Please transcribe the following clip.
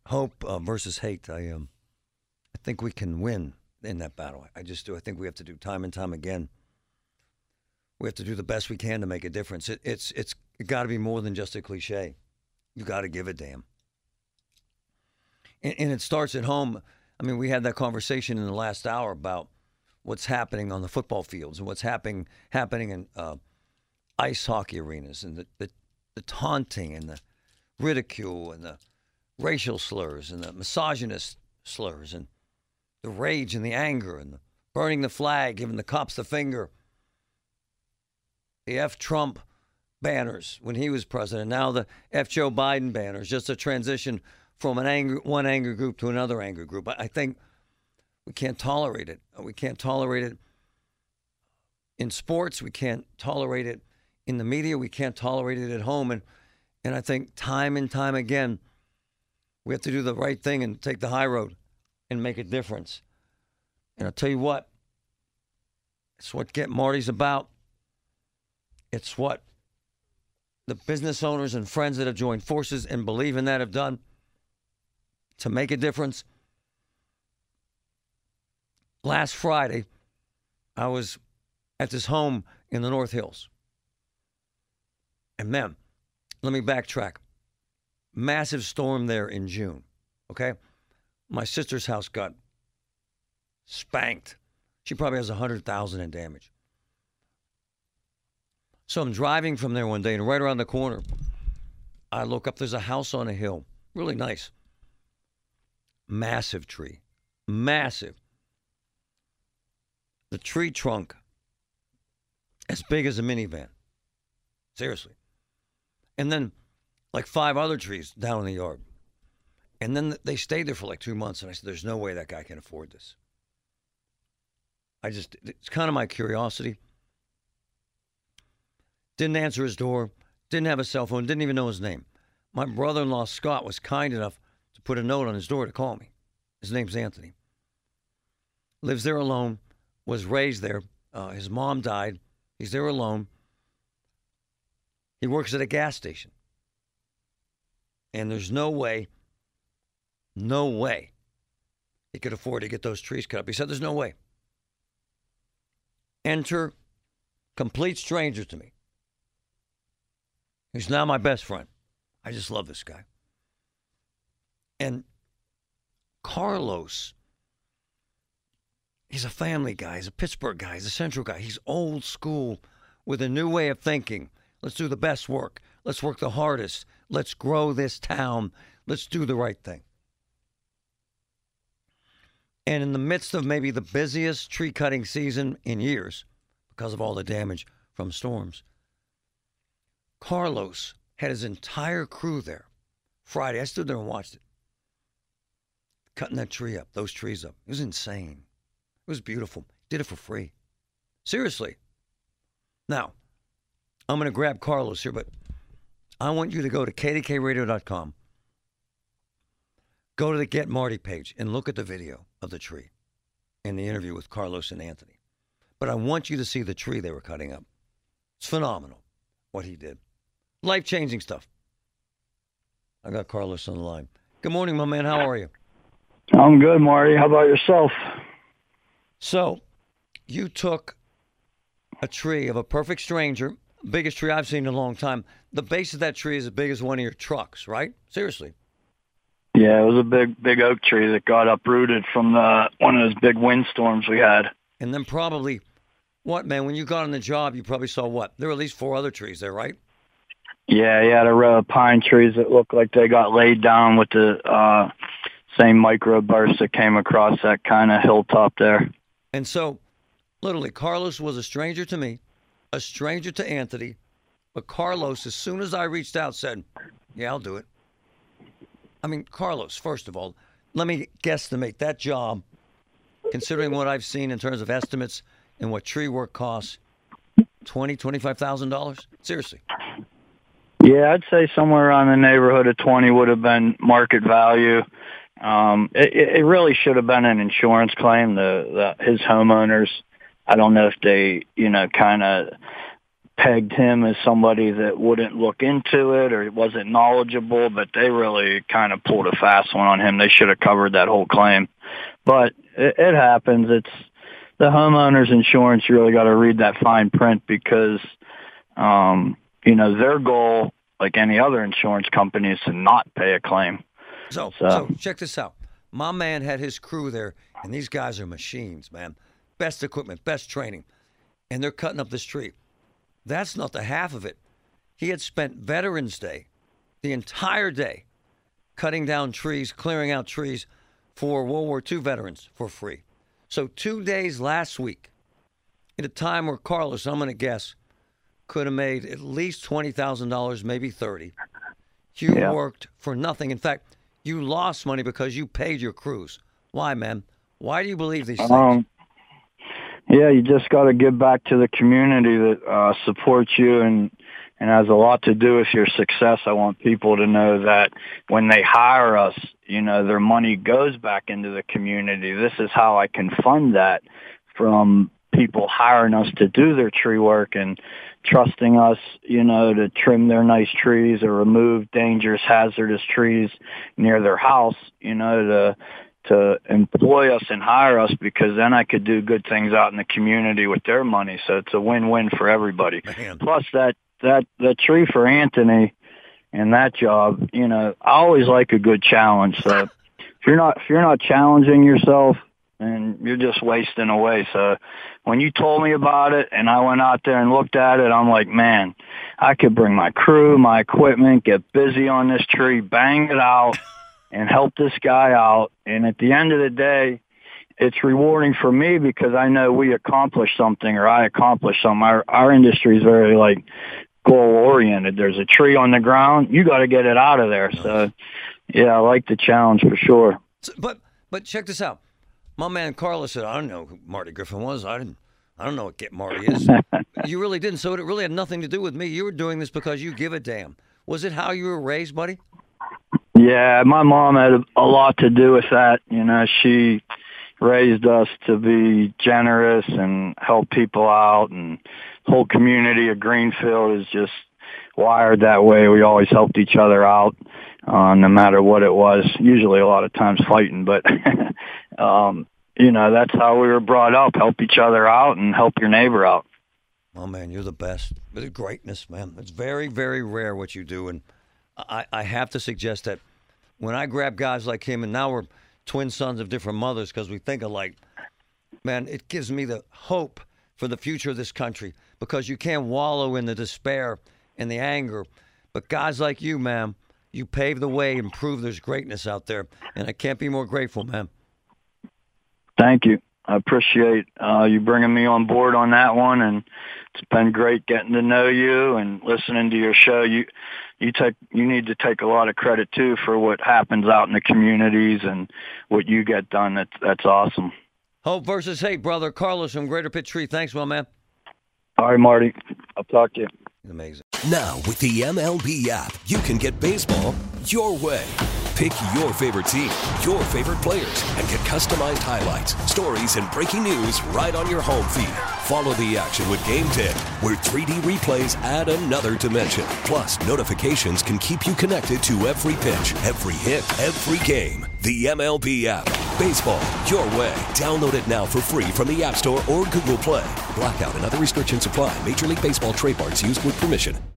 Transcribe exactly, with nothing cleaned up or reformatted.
hope uh, versus hate. I um, I think we can win in that battle. I just do. I think we have to do time and time again. We have to do the best we can to make a difference. It, it's it's got to be more than just a cliche. You got to give a damn. And, and it starts at home. I mean, we had that conversation in the last hour about what's happening on the football fields and what's happening happening in uh, ice hockey arenas, and the, the the taunting and the ridicule and the racial slurs and the misogynist slurs and the rage and the anger and the burning the flag, giving the cops the finger. The F Trump banners when he was president. Now the F Joe Biden banners. Just a transition from an angry, one angry group to another angry group. I think we can't tolerate it. We can't tolerate it in sports. We can't tolerate it in the media. We can't tolerate it at home. And and I think time and time again, we have to do the right thing and take the high road and make a difference. And I'll tell you what, it's what Get Marty's about. It's what the business owners and friends that have joined forces and believe in that have done to make a difference. Last Friday, I was at this home in the North Hills. And man, let me backtrack. Massive storm there in June, okay? My sister's house got spanked. She probably has one hundred thousand dollars in damage. So I'm driving from there one day, and right around the corner, I look up. There's a house on a hill. Really nice. Massive tree. Massive. The tree trunk as big as a minivan. Seriously. And then like five other trees down in the yard. And then they stayed there for like two months, and I said, there's no way that guy can afford this. I just, it's kind of my curiosity. Didn't answer his door, didn't have a cell phone, didn't even know his name. My brother-in-law, Scott, was kind enough to put a note on his door to call me. His name's Anthony. Lives there alone, was raised there. Uh, his mom died. He's there alone. He works at a gas station. And there's no way, no way he could afford to get those trees cut up. He said there's no way. Enter complete stranger to me. He's now my best friend. I just love this guy. And Carlos, he's a family guy. He's a Pittsburgh guy. He's a Central guy. He's old school with a new way of thinking. Let's do the best work. Let's work the hardest. Let's grow this town. Let's do the right thing. And in the midst of maybe the busiest tree cutting season in years, because of all the damage from storms, Carlos had his entire crew there Friday. I stood there and watched it. Cutting that tree up, those trees up. It was insane. It was beautiful. Did it for free. Seriously. Now, I'm going to grab Carlos here, but I want you to go to K D K radio dot com. Go to the Get Marty page and look at the video of the tree and the interview with Carlos and Anthony. But I want you to see the tree they were cutting up. It's phenomenal what he did. Life-changing stuff. I got Carlos on the line. Good morning, my man. How are you? I'm good, Marty. How about yourself? So, you took a tree of a perfect stranger, biggest tree I've seen in a long time. The base of that tree is as big as one of your trucks, right? Seriously. Yeah, it was a big, big oak tree that got uprooted from the one of those big windstorms we had. And then probably, what, man, when you got on the job, you probably saw what? There were at least four other trees there, right? Yeah, he had a row of pine trees that looked like they got laid down with the uh, same microburst that came across that kind of hilltop there. And so, literally, Carlos was a stranger to me, a stranger to Anthony, but Carlos, as soon as I reached out, said, yeah, I'll do it. I mean, Carlos, first of all, let me guesstimate that job, considering what I've seen in terms of estimates and what tree work costs, twenty thousand dollars, twenty-five thousand dollars? Seriously. Yeah, I'd say somewhere around the neighborhood of twenty would have been market value. Um, it, it really should have been an insurance claim. The, the his homeowners, I don't know if they, you know, kind of pegged him as somebody that wouldn't look into it or wasn't knowledgeable, but they really kind of pulled a fast one on him. They should have covered that whole claim. But it, it happens. It's the homeowner's insurance. You really got to read that fine print because, um, you know, their goal, like any other insurance company, is to not pay a claim. So, so, so check this out. My man had his crew there, and these guys are machines, man. Best equipment, best training. And they're cutting up this tree. That's not the half of it. He had spent Veterans Day, the entire day, cutting down trees, clearing out trees for World War Two veterans for free. So two days last week, at a time where Carlos, I'm going to guess, could have made at least twenty thousand dollars, maybe thirty thousand dollars. You yeah. worked for nothing. In fact, you lost money because you paid your crews. Why, man? Why do you believe these things? Um, yeah, you just got to give back to the community that uh, supports you and, and has a lot to do with your success. I want people to know that when they hire us, you know, their money goes back into the community. This is how I can fund that from people hiring us to do their tree work and trusting us, you know, to trim their nice trees or remove dangerous, hazardous trees near their house, you know, to to employ us and hire us, because then I could do good things out in the community with their money. So it's a win-win for everybody. Man. Plus that, that, that tree for Anthony and that job, you know, I always like a good challenge. So if you're not, if you're not challenging yourself, and you're just wasting away. So when you told me about it and I went out there and looked at it, I'm like, man, I could bring my crew, my equipment, get busy on this tree, bang it out, and help this guy out. And at the end of the day, it's rewarding for me because I know we accomplished something, or I accomplished something. Our, our industry is very, like, goal-oriented. There's a tree on the ground. You got to get it out of there. So, yeah, I like the challenge for sure. But but check this out. My man Carlos said, I don't know who Marty Griffin was. I didn't. I don't know what Get Marty is. You really didn't. So it really had nothing to do with me. You were doing this because you give a damn. Was it how you were raised, buddy? Yeah, my mom had a, a lot to do with that. You know, she raised us to be generous and help people out, and the whole community of Greenfield is just wired that way. We always helped each other out, uh, no matter what it was, usually a lot of times fighting, but, um, you know, that's how we were brought up, help each other out and help your neighbor out. Oh, man, you're the best. It's greatness, man. It's very, very rare what you do, and I, I have to suggest that when I grab guys like him, and now we're twin sons of different mothers because we think alike, man, it gives me the hope for the future of this country, because you can't wallow in the despair and the anger. But guys like you, man, you pave the way and prove there's greatness out there, and I can't be more grateful, man. Thank you. I appreciate uh, you bringing me on board on that one, and it's been great getting to know you and listening to your show. You you take you need to take a lot of credit too for what happens out in the communities and what you get done. That's that's awesome. Hope versus hate, brother. Carlos from Greater Pitt Tree. Thanks, my man. All right, Marty. I'll talk to you. Amazing. Now with the M L B app, you can get baseball your way. Pick your favorite team, your favorite players, and get customized highlights, stories, and breaking news right on your home feed. Follow the action with Game ten, where three D replays add another dimension. Plus, notifications can keep you connected to every pitch, every hit, every game. The M L B app. Baseball your way. Download it now for free from the App Store or Google Play. Blackout and other restrictions apply. Major League Baseball trademarks used with permission.